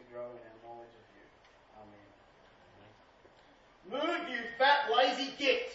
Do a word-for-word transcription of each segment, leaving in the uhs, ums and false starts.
grow in our knowledge of you. Amen. Move, you fat, lazy git!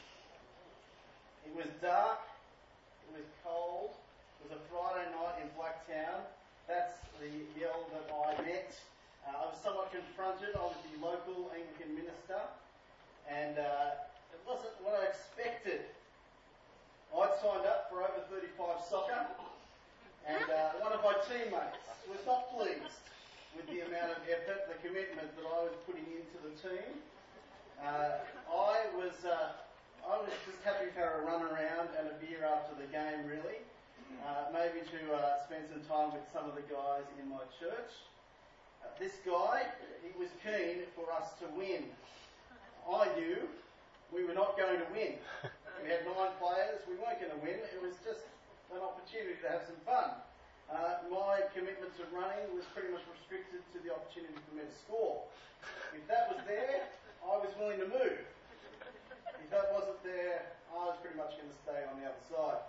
It was dark, it was cold, it was a Friday night in Blacktown. That's the yell that I met. Uh, I was somewhat confronted. I was the local Anglican minister, and uh, it wasn't what I expected. I'd signed up for over thirty-five soccer, and uh, one of my teammates was not pleased with the amount of effort, the commitment that I was putting into the team. Uh, I was uh, I was just happy to have a run around and a beer after the game, really. Uh, maybe to uh, spend some time with some of the guys in my church. Uh, this guy, he was keen for us to win. I knew we were not going to win. We had nine players, we weren't going to win. It was just an opportunity to have some fun. Uh, my commitment to running was pretty much restricted to the opportunity for me to score. If that was there, I was willing to move. If that wasn't there, I was pretty much going to stay on the other side.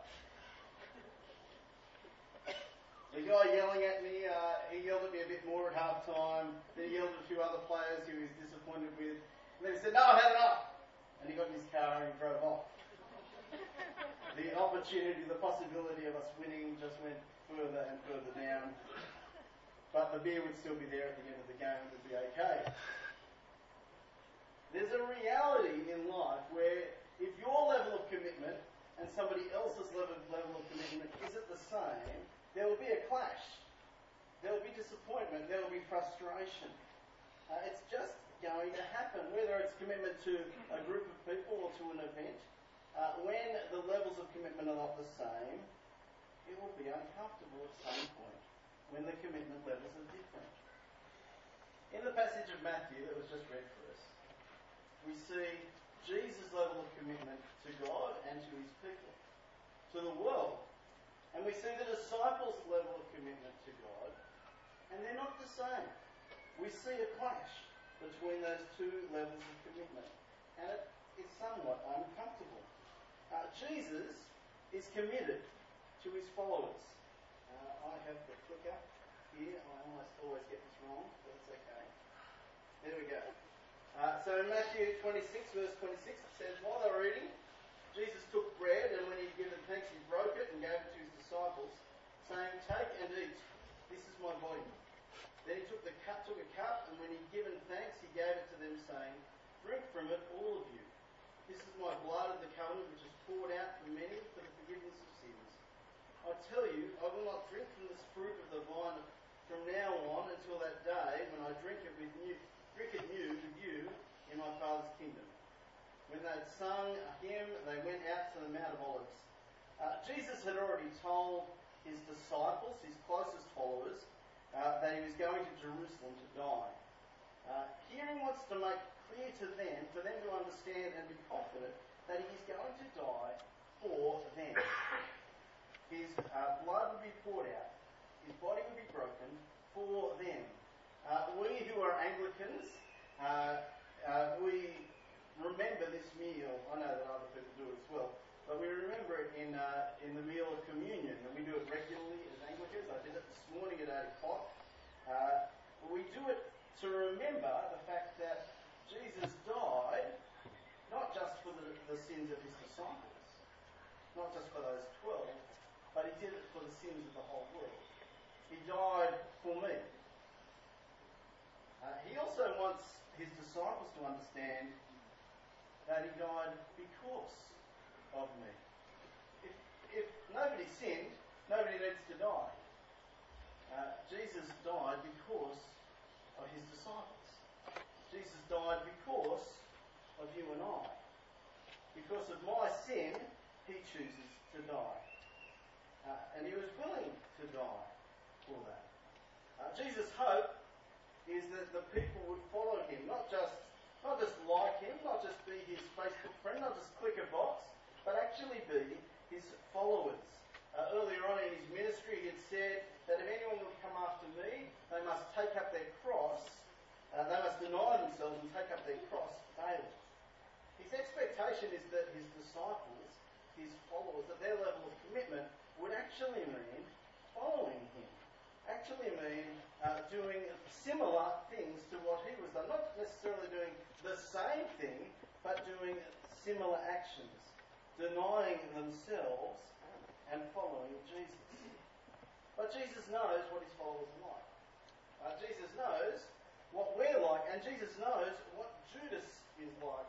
The guy yelling at me, uh, he yelled at me a bit more at half time. Then he yelled at a few other players who he was disappointed with. And then he said, "No, I've had enough." And he got in his car and he drove off. The opportunity, the possibility of us winning just went further and further down. But the beer would still be there at the end of the game. It would be okay. There's a reality in life where if your level of commitment and somebody else's level, level of commitment isn't the same, there will be a clash. There will be disappointment. There will be frustration. Uh, it's just going to happen, whether it's commitment to a group of people or to an event. Uh, when the levels of commitment are not the same, it will be uncomfortable at some point when the commitment levels are different. In the passage of Matthew that was just read for us, we see Jesus' level of commitment to God and to his people, to the world. And we see the disciples' level of commitment to God, and they're not the same. We see a clash between those two levels of commitment, and it is somewhat uncomfortable. Uh, Jesus is committed to his followers. Uh, I have the clicker here. I almost always get this wrong, but it's okay. There we go. Uh, so in Matthew twenty-six, verse twenty-six, it says, while they were eating, Jesus took bread, and when he had given thanks, he broke it and gave it to his disciples, saying, "Take and eat. This is my body." Then he took the cup, took a cup, and when he had given thanks, he gave it to them, saying, "Drink from it, all of you. This is my blood of the covenant, which is poured out for many for the forgiveness of sins. I tell you, I will not drink from this fruit of the vine from now on until that day when I drink it with new, drink it new with you in my Father's kingdom." When they had sung a hymn, they went out to the Mount of Olives. Uh, Jesus had already told his disciples, his closest followers, uh, that he was going to Jerusalem to die. Uh, here he wants to make clear to them, for them to understand and be confident, that he is going to die for them. His uh, blood would be poured out, his body would be broken for them. Uh, we who are Anglicans, uh, uh, we remember this meal. I know that other people do it as well, but we remember it in uh, in the meal of communion, and we do it regularly as Anglicans. I did it this morning at eight o'clock. Uh, we do it to remember the fact that Jesus died not just for the, the sins of his disciples, not just for those twelve, but he did it for the sins of the whole world. He died for me. Uh, he also wants his disciples to understand that he died because of me. If, if nobody sinned, nobody needs to die. Uh, Jesus died because of his disciples. Jesus died because of you and I. Because of my sin, he chooses to die. Uh, and he was willing to die for that. Uh, Jesus' hope is that the people would follow him, not just not just like him, not just be his Facebook friend, not just click a box, but actually be his followers. Uh, earlier on in his ministry, he had said that if anyone would come after me, they must take up their cross, uh, they must deny themselves and take up their cross daily. His expectation is that his disciples, his followers, that their level of commitment would actually mean following him, actually mean uh, doing similar things to what he was done. Not necessarily doing the same thing, but doing similar actions, denying themselves and following Jesus. But Jesus knows what his followers are like. Uh, Jesus knows what we're like, and Jesus knows what Judas is like.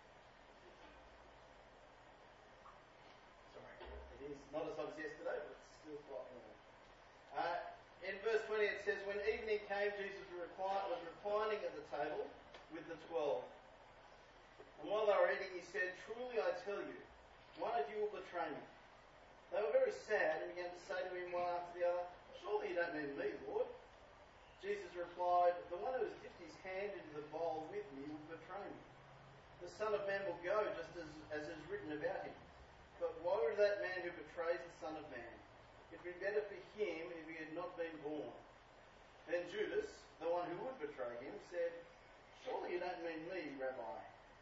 Sorry, it is not as hot as yesterday, but it's still quite warm. Uh, in verse twenty it says, when evening came, Jesus was reclining at the table with the twelve. And while they were eating, he said, truly I tell you, one of you will betray me. They were very sad and began to say to him one after the other, surely you don't mean me, Lord. Jesus replied, the one who has dipped his hand into the bowl with me will betray me. The Son of Man will go just as, as is written about him. But woe to that man who betrays the Son of Man. It would be better for him if he had not been born. Then Judas, the one who would betray him, said, surely you don't mean me, Rabbi.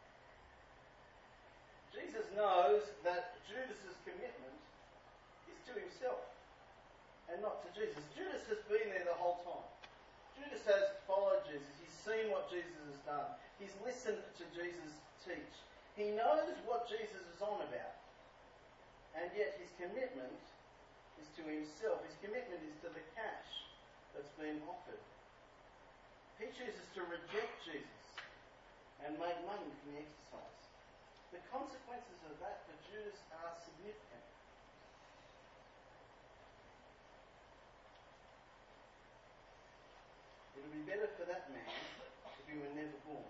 Jesus knows that Judas's commitment is to himself and not to Jesus. Judas has been there the whole time. Judas has followed Jesus. He's seen what Jesus has done. He's listened to Jesus teach. He knows what Jesus is on about. And yet his commitment is to himself. His commitment is to the cash that's been offered. He chooses to reject Jesus and make money from the exercise. The consequences of that for Judas are significant. It would be better for that man if he were never born.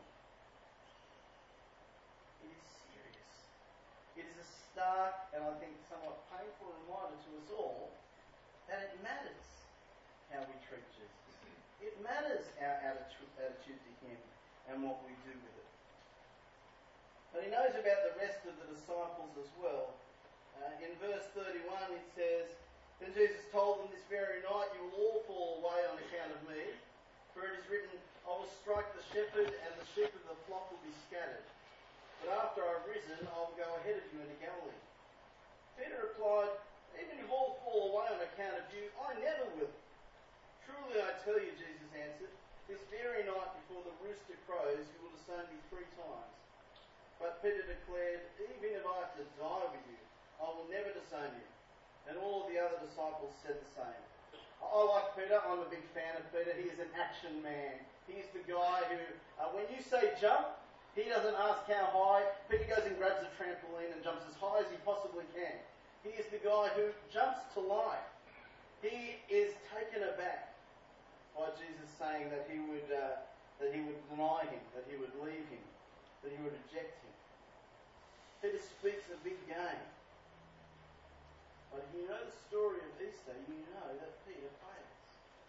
It is serious. It is a stark and I think somewhat painful reminder to us all that it matters how we treat Jesus. It matters our attitude, attitude to him and what we do with it. But he knows about the rest of the disciples as well. Uh, in verse thirty-one it says, then Jesus told them, this very night you will all fall away on account of me. For it is written, I will strike the shepherd and the sheep of the flock will be scattered. But after I have risen, I will go ahead of you into Galilee. Peter replied, even if all fall away on account of you, I never will. Truly I tell you, Jesus answered, this very night before the rooster crows, you will disown me three times. But Peter declared, even if I have to die with you, I will never disown you. And all of the other disciples said the same. I like Peter. I'm a big fan of Peter. He is an action man. He is the guy who, uh, when you say jump, he doesn't ask how high. Peter goes and grabs a trampoline and jumps as high as he possibly can. He is the guy who jumps to life. He is taken aback by Jesus saying that he would uh, that he would deny him, that he would leave him, that he would reject him. Peter speaks a big game. But if you know the story of Easter, you know that Peter fails.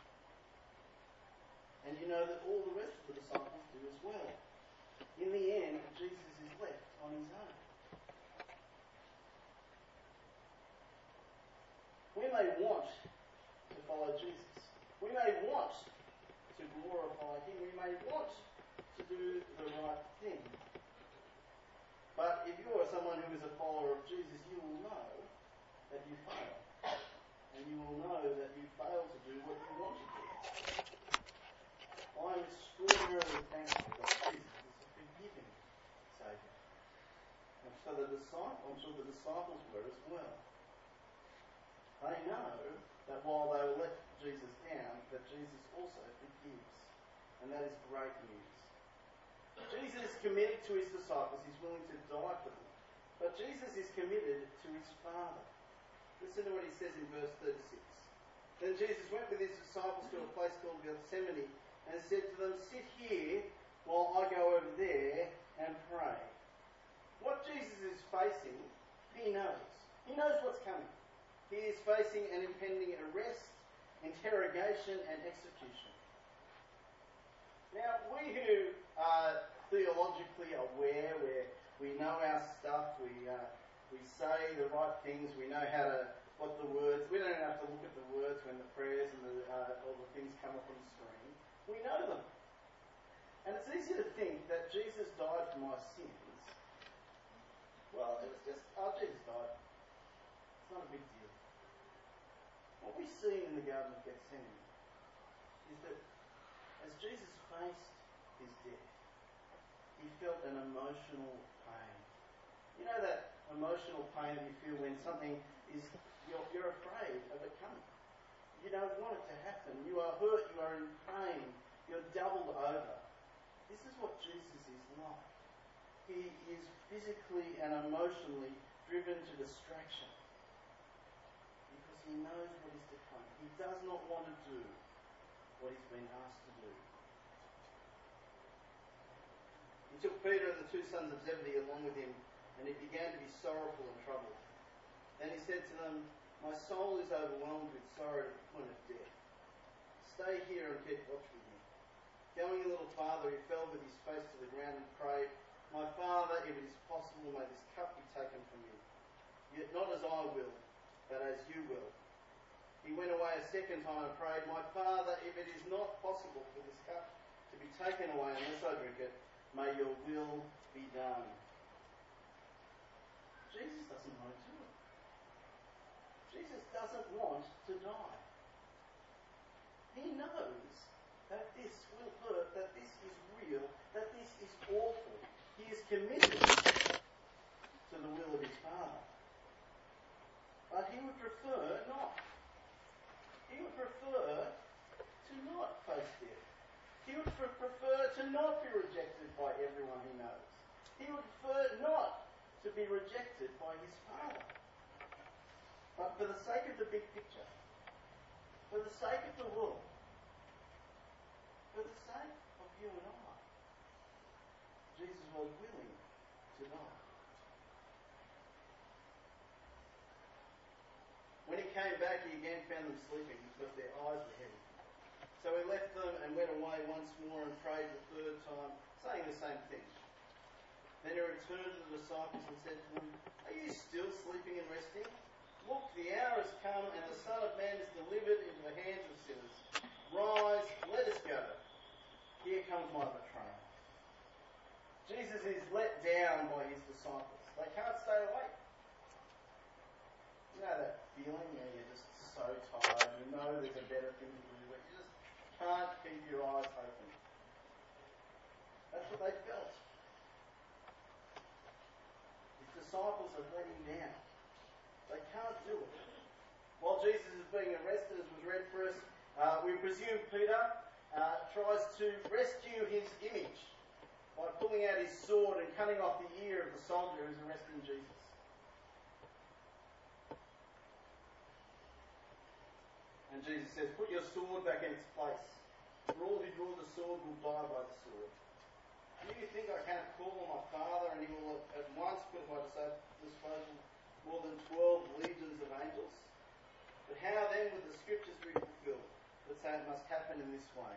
And you know that all the rest of the disciples do as well. In the end, Jesus is left on his own. We may want to follow Jesus. We may want to glorify him. We may want to do the right thing. But if you are someone who is a follower of Jesus, you will know that you fail. And you will know that you fail to do what you want to do. I am extraordinarily thankful that Jesus is a forgiving Saviour. And so the disciples, I'm sure the disciples were as well. They know that while they let Jesus down, that Jesus also forgives. And that is great news. Jesus is committed to his disciples. He's willing to die for them. But Jesus is committed to his Father. Listen to what he says in verse thirty-six. Then Jesus went with his disciples to a place called Gethsemane and said to them, sit here while I go over there and pray. What Jesus is facing, he knows. He knows what's coming. He is facing an impending arrest, interrogation and execution. Now, we who are theologically aware, where we know our stuff, we uh, we say the right things, we know how to, what the words, we don't even have to look at the words when the prayers and the, uh, all the things come up on the screen. We know them. And it's easy to think that Jesus died for my sins. Well, it was just, oh, Jesus died. It's not a big deal. What we see in the Garden of Gethsemane is that Jesus faced his death, he felt an emotional pain. You know that emotional pain that you feel when something is, you're, you're afraid of it coming. You don't want it to happen. You are hurt, you are in pain, you're doubled over. This is what Jesus is like. He is physically and emotionally driven to distraction because he knows what is to come. He does not want to do what he's been asked to do. He took Peter and the two sons of Zebedee along with him, and he began to be sorrowful and troubled. Then he said to them, "My soul is overwhelmed with sorrow to the point of death. Stay here and keep watch with me." Going a little farther, he fell with his face to the ground and prayed, "My Father, if it is possible, may this cup be taken from me. Yet not as I will, but as you will." He went away a second time and prayed, "My Father, if it is not possible for this cup to be taken away unless I drink it, may your will be done." Jesus doesn't want to do it. Jesus doesn't want to die. He knows that this will hurt, that this is real, that this is awful. He is committed to the will of his Father. But he would prefer not. He would prefer to not face death. He would prefer to not be rejected by everyone he knows. He would prefer not to be rejected by his Father. But for the sake of the big picture, for the sake of the world, for the sake of you and I, Jesus was willing to die. When he came back, he again found them sleeping because their eyes were heavy. So he left them and went away once more and prayed the third time, saying the same thing. Then he returned to the disciples and said to them, "Are you still sleeping and resting? Look, the hour has come and the Son of Man is delivered into the hands of sinners. Rise, let us go. Here comes my betrayer." Jesus is let down by his disciples. They can't stay awake. You know that feeling where you're just so tired, you know there's a better thing to do, but you just can't keep your eyes open. That's what they felt. His disciples are letting down. They can't do it. While Jesus is being arrested, as was read for us, uh, we presume Peter uh, tries to rescue his image by pulling out his sword and cutting off the ear of the soldier who's arresting Jesus. And Jesus says, "Put your sword back in its place. For all who draw the sword will die by the sword. Do you think I can't call on my Father and he will at once put at my disposal more than twelve legions of angels? But how then would the scriptures be fulfilled that say it must happen in this way?"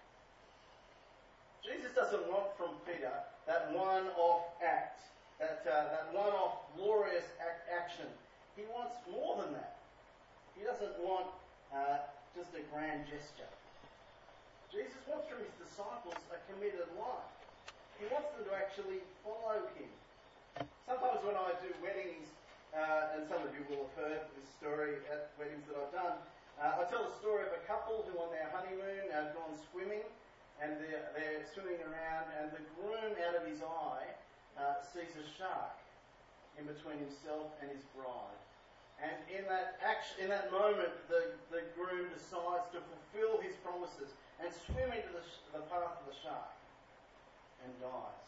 Jesus doesn't want from Peter that one-off act, that, uh, that one-off glorious act, action. He wants more than that. He doesn't want uh, just a grand gesture. Jesus wants from his disciples a committed life. He wants them to actually follow him. Sometimes when I do weddings, uh, and some of you will have heard this story at weddings that I've done, uh, I tell the story of a couple who on their honeymoon have gone swimming, and they're, they're swimming around, and the groom out of his eye uh, sees a shark in between himself and his bride. And in that action, in that moment, the, the groom decides to fulfill his promises and swim into the, sh- the path of the shark and dies.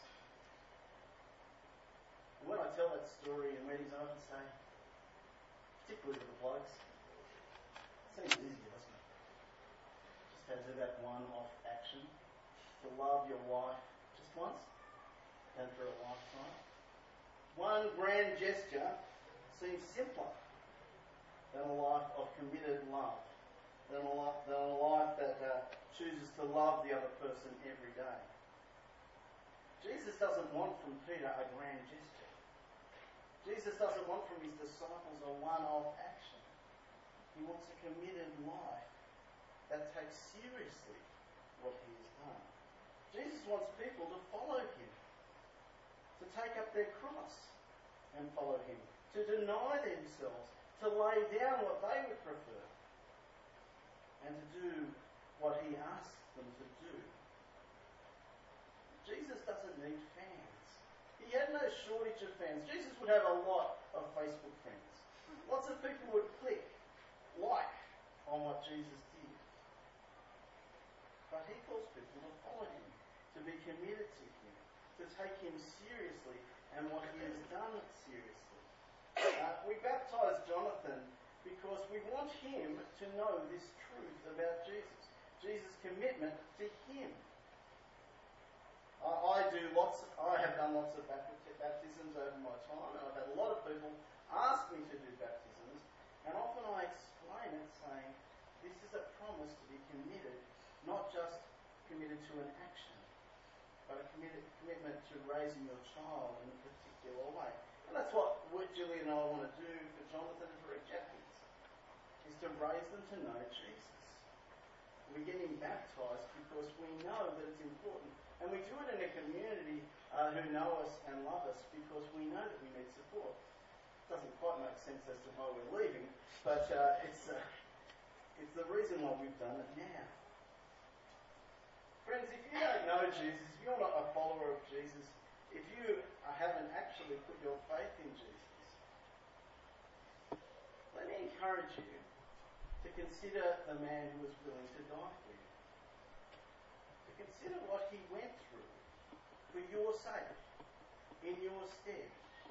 And when I tell that story in weddings, I often say, particularly with the blokes, it seems easier, doesn't it? Just to do that one-off action, to love your wife just once and for a lifetime. One grand gesture seems simpler than a life of committed love, than a life, than a life that uh, chooses to love the other person every day. Jesus doesn't want from Peter a grand gesture. Jesus doesn't want from his disciples a one-off action. He wants a committed life that takes seriously what he has done. Jesus wants people to follow him, to take up their cross and follow him, to deny themselves, to lay down what they would prefer, and to do what he asks them to do need fans. He had no shortage of fans. Jesus would have a lot of Facebook friends. Lots of people would click, like, on what Jesus did. But he calls people to follow him, to be committed to him, to take him seriously and what he has done seriously. Uh, we baptise Jonathan because we want him to know this truth about Jesus. Jesus' commitment to him. I, I do lots. I have done lots of baptisms over my time, and I've had a lot of people ask me to do baptisms, and often I explain it saying, this is a promise to be committed, not just committed to an action, but a committed, commitment to raising your child in a particular way. And that's what Julie and I want to do for Jonathan and for Jeffries, is to raise them to know Jesus. We're getting baptised because we know that it's important. And we do it in a community uh, who know us and love us because we know that we need support. It doesn't quite make sense as to why we're leaving, but uh, it's, uh, it's the reason why we've done it now. Friends, if you don't know Jesus, if you're not a follower of Jesus, if you haven't actually put your faith in Jesus, let me encourage you to consider the man who was willing to die for you. To consider what he went through for your sake, in your stead.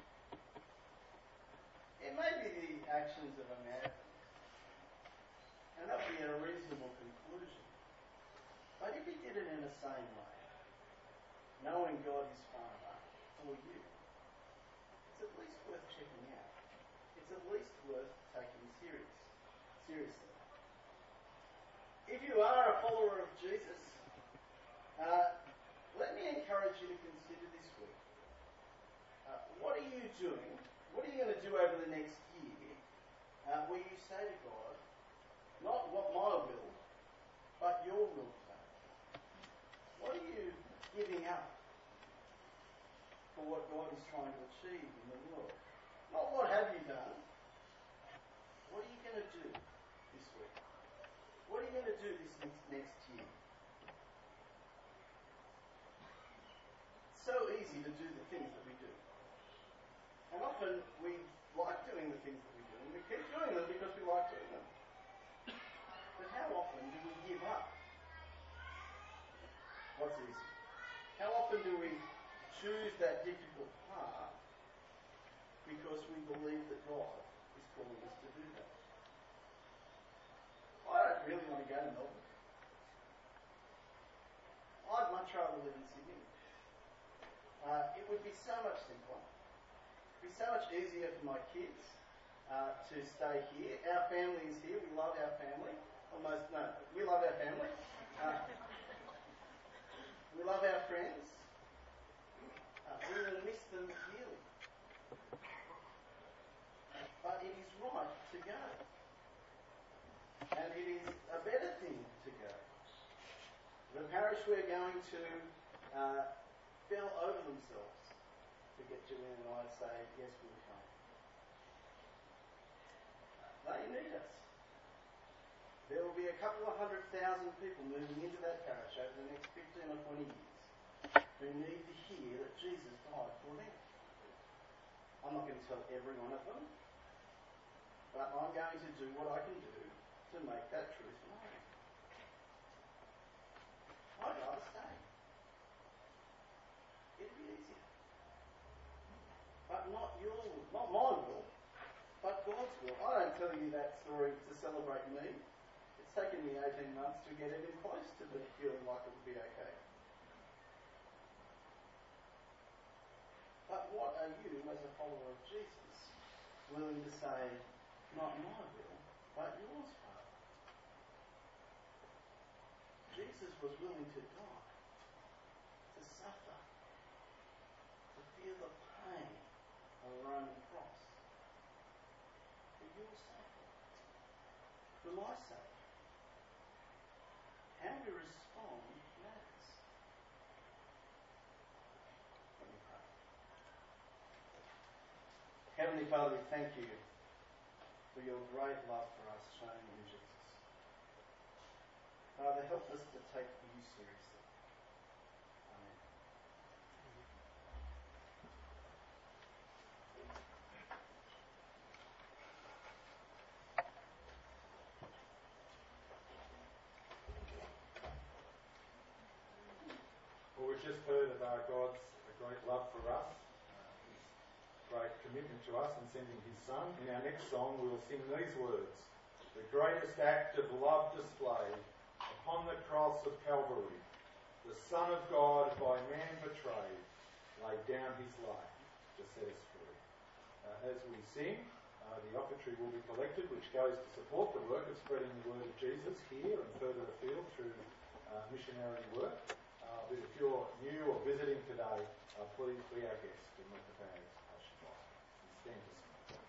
It may be the actions of a madman, and that would be a reasonable conclusion. But if he did it in a sane way, knowing God his Father for you, it's at least worth checking out. It's at least worth taking serious, seriously. If you are a follower of Jesus, uh, let me encourage you to consider this week. Uh, what are you doing? What are you going to do over the next year uh, where you say to God, not what my will, but your will be done? What are you giving up for what God is trying to achieve in the world? Not what have you done. What are you going to do this week? What are you going to do this next, next year? It's so easy to do the things that we do. And often we like doing the things that we do, and we keep doing them because we like doing them. But how often do we give up what's easy? How often do we choose that difficult path because we believe that God is calling us to do that? I don't really want to go to Melbourne. I'd much rather live in Sydney. Uh, it would be so much simpler. It would be so much easier for my kids uh, to stay here. Our family is here. We love our family. Almost, no, we love our family. Uh, we love our friends. Uh, we will miss them dearly. But it is right to go. And it is a better thing to go. The parish we're going to uh, fell over themselves to get Julian and I to say, yes, we'll come. They need us. There will be a couple of hundred thousand people moving into that parish over the next fifteen or twenty years who need to hear that Jesus died for them. I'm not going to tell every one of them, but I'm going to do what I can do to make that truth known. I'd rather stay. It'd be easier. But not your will, not my will, but God's will. I don't tell you that story to celebrate me. It's taken me eighteen months to get even close to the feeling like it would be okay. But what are you, as a follower of Jesus, willing to say, not my will, but yours, Father? Jesus was willing to die, to suffer, to feel the pain of a Roman cross. For your sake, for my sake. How we respond matters. Let me pray. Heavenly Father, we thank you for your great love for us shown in Jesus. Father, help us to take you seriously. Amen. we've just heard about God's great love for us, uh, his great commitment to us in sending his Son. In our next song we will sing these words: the greatest act of love displayed upon the cross of Calvary, the Son of God by man betrayed, laid down his life to set us free. Uh, as we sing, uh, the offertory will be collected, which goes to support the work of spreading the word of Jesus here and further afield through uh, missionary work. Uh, but if you're new or visiting today, uh, please be our guest and let the bags pass you by. And stand to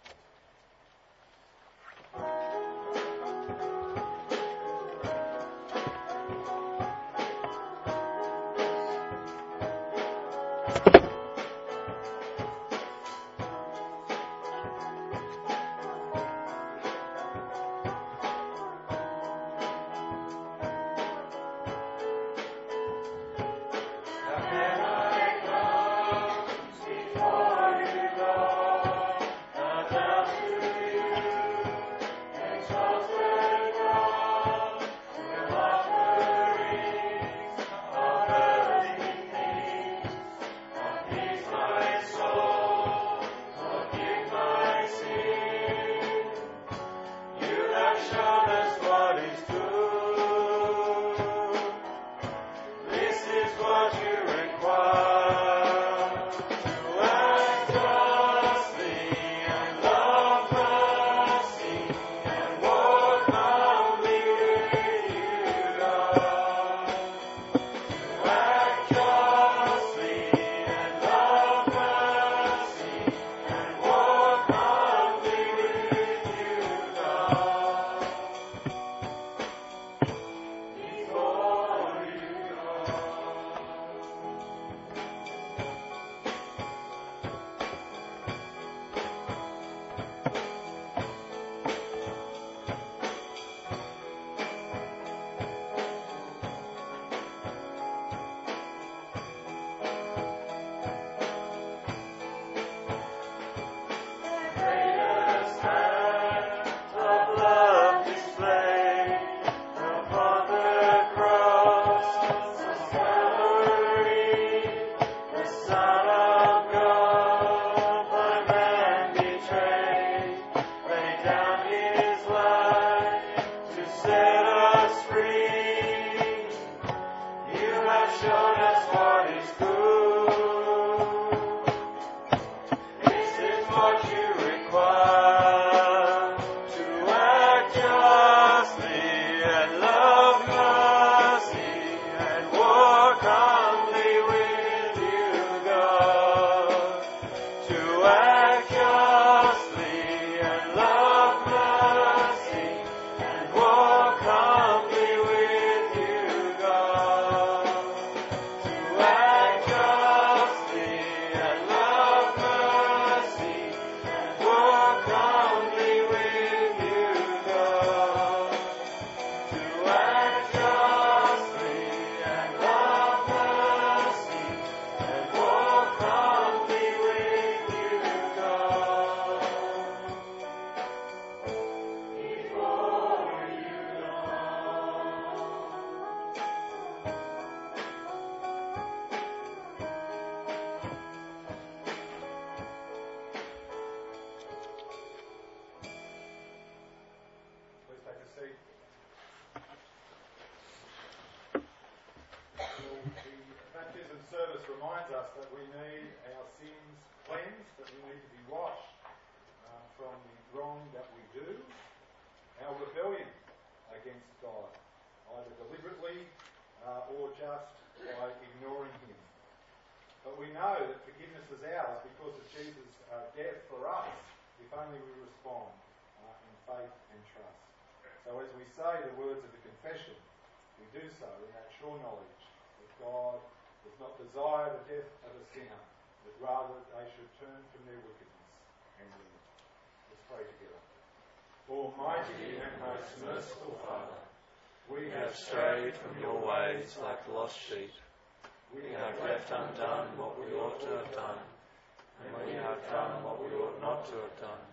Almighty and most merciful Father, we have strayed from your ways like lost sheep. We have left undone what we ought to have done, and we have done what we ought not to have done.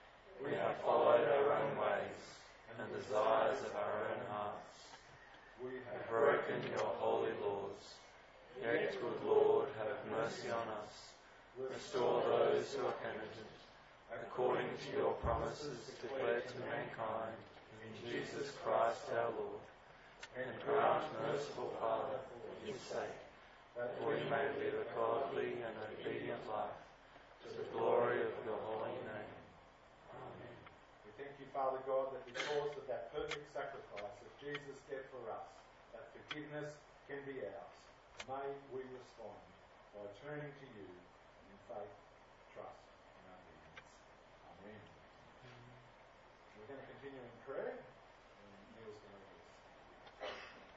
We have followed our own ways and the desires of our own hearts. We have broken your holy laws, yet Yet, good Lord, have mercy on us. Restore those who are penitent, according to your promises declared to mankind in Jesus Christ our Lord. And grant, merciful Father, for his sake, that we may live a godly and obedient life, to the glory of your holy name. Amen. We thank you, Father God, that because of that perfect sacrifice that Jesus did for us, that forgiveness can be ours. May we respond by turning to you in faith, trust, and obedience. Amen. We're going to continue in prayer, and Neil's going to lead us.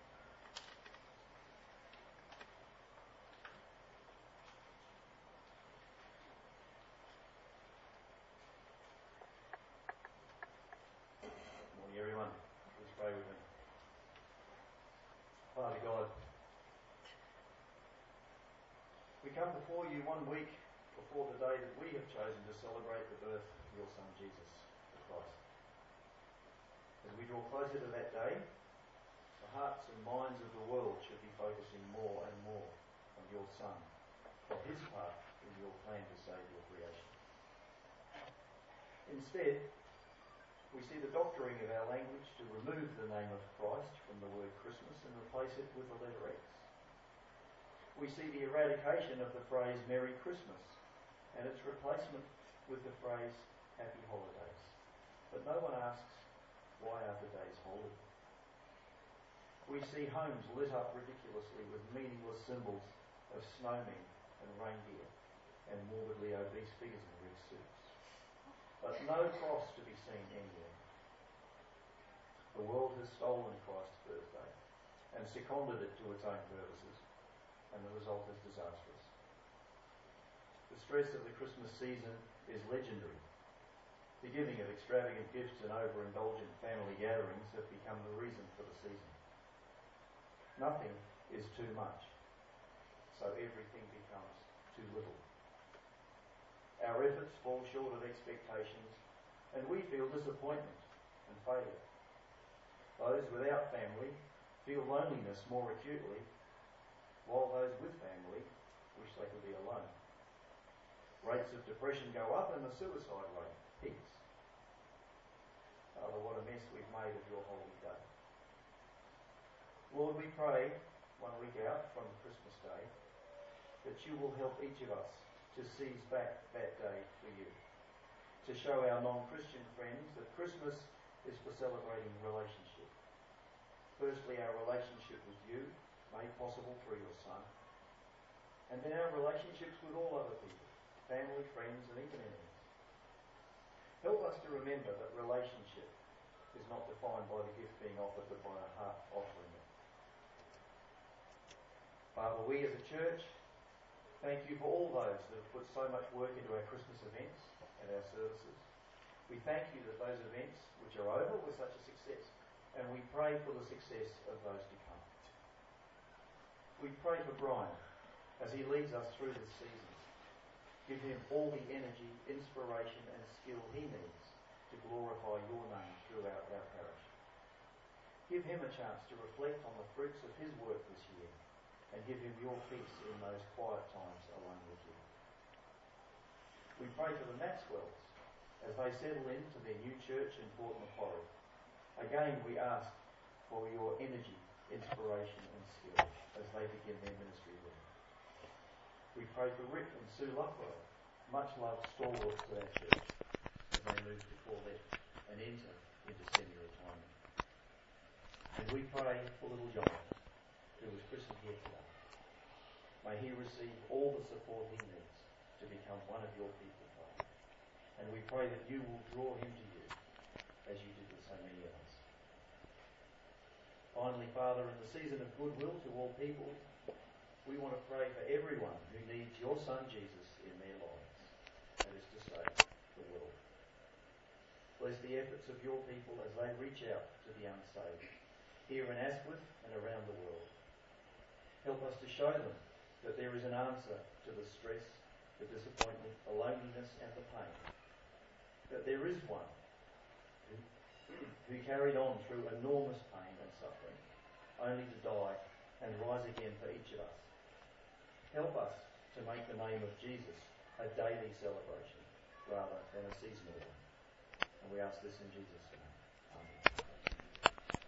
Morning, everyone. Let's pray with me. Father God, we come before you one week before the day that we have chosen to celebrate the birth of your Son, Jesus the Christ. As we draw closer to that day, the hearts and minds of the world should be focusing more and more on your Son, on his part in your plan to save your creation. Instead, we see the doctoring of our language to remove the name of Christ from the word Christmas and replace it with the letter X. We see the eradication of the phrase Merry Christmas and its replacement with the phrase Happy Holidays. But no one asks, why are the days holy? We see homes lit up ridiculously with meaningless symbols of snowmen and reindeer and morbidly obese figures in red suits. But no cross to be seen anywhere. The world has stolen Christ's birthday and seconded it to its own purposes, and the result is disastrous. The stress of the Christmas season is legendary. The giving of extravagant gifts and overindulgent family gatherings have become the reason for the season. Nothing is too much, so everything becomes too little. Our efforts fall short of expectations, and we feel disappointment and failure. Those without family feel loneliness more acutely, while those with family wish they could be alone. Rates of depression go up and the suicide rate peaks. Father, what a mess we've made of your holy day. Lord, we pray one week out from Christmas Day that you will help each of us to seize back that day for you, to show our non-Christian friends that Christmas is for celebrating relationship. Firstly, our relationship with you, made possible through your Son, and then our relationships with all other people, family, friends, and even enemies. Help us to remember that relationship is not defined by the gift being offered, but by a heart offering it. Father, we as a church thank you for all those that have put so much work into our Christmas events and our services. We thank you that those events, which are over, were such a success, and we pray for the success of those to come. We pray for Brian as he leads us through this season. Give him all the energy, inspiration and skill he needs to glorify your name throughout our parish. Give him a chance to reflect on the fruits of his work this year and give him your peace in those quiet times alone with you. We pray for the Maxwells as they settle into their new church in Port Macquarie. Again, we ask for your energy, inspiration and skill as they begin their ministry there. We pray for Rick and Sue Luckwell, much loved stalwarts to that church, as they move to Corvette and enter into semi-retirement. And we pray for little John, who was christened here today. May he receive all the support he needs to become one of your people, Father. And we pray that you will draw him to you, as you did with so many others. Finally, Father, in the season of goodwill to all people, we want to pray for everyone who needs your Son Jesus in their lives, that is to say, the world. Bless the efforts of your people as they reach out to the unsaved, here in Asquith and around the world. Help us to show them that there is an answer to the stress, the disappointment, the loneliness and the pain. That there is one who, who carried on through enormous pain and suffering, only to die and rise again for each of us. Help us to make the name of Jesus a daily celebration rather than a seasonal one. And we ask this in Jesus' name.